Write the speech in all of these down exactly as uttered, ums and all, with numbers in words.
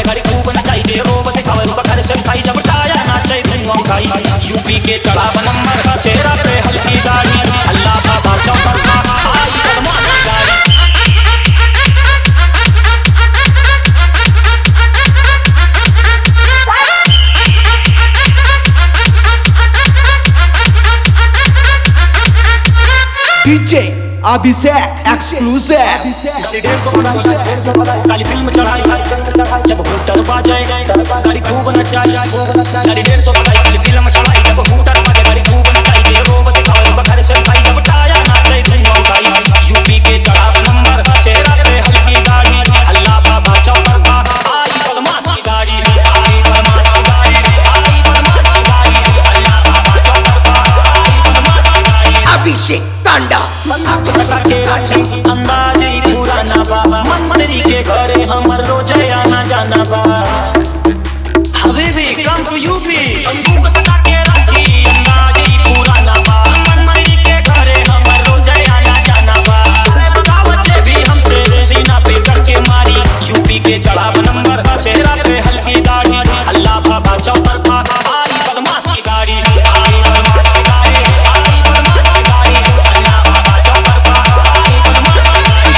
घड़ी खूब नचाई दे रोबत खबर का घर से खाई जब टाया नाचे धुआं खाई यूपी के चढ़ा नंबर का चेहरा पे हल्की दाढ़ी अल्लाह बाबा चौपर का आई बदमाश गाड़ी डीजे अभिषेक एक्सक्लूसिव काली फिल्म चढ़ाई जब हूटर बाजे गाड़ी खूब नचाई गाड़ी डेढ़ सौ काली फिल्म चढ़ाई जब हूटर बाजे गाड़ी खूब नचाई दे रोबत खबर का घर से खाई जब टाया नाचे धुआं खाई यूपी के चढ़ा नंबर चेहरा पे हल्की दाढ़ी अल्लाह बाबा चौपर का आई बदमाश की गाड़ी आई बदमाश की गाड़ी आई बदमाश की गाड़ी अल्लाह बाबा चौपर का आई बदमाश की गाड़ी अभिषेक तांडा अंदाज ही पुराना बा मंत्री के घरे हमर रोज आना जाना बा हबीबी कम टू यूपी बंदूक सटा के रखी अंदाज ही पुराना बा मंत्री के घरे हमर रोज आना जाना बा बताओ बच्चे भी हमसे सीना पे करके मारी यूपी के चढ़ा नंबर चेहरा पे हल्की दाढ़ी अल्लाह बाबा चौपर पा आई बदमाश की गाड़ी आई बदमाश की गाड़ी आई बदमाश की गाड़ी अल्लाह बाबा चौपर पा आई बदमाश की गाड़ी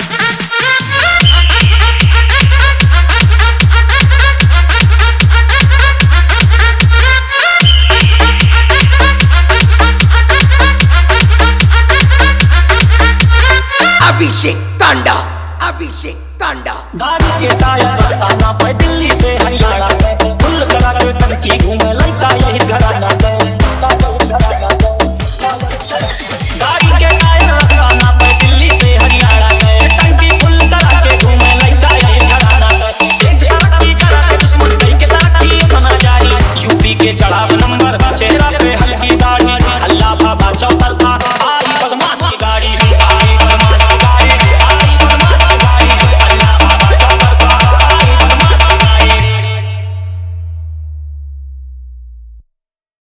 अभिषेक तांडा अभिषेक तांडा गाड़ी के टायर बजाना पे दिल्ली से हरियाणा फुल करा के टंकी घूमे लगता यही घराना गाड़ी के टायर बजाना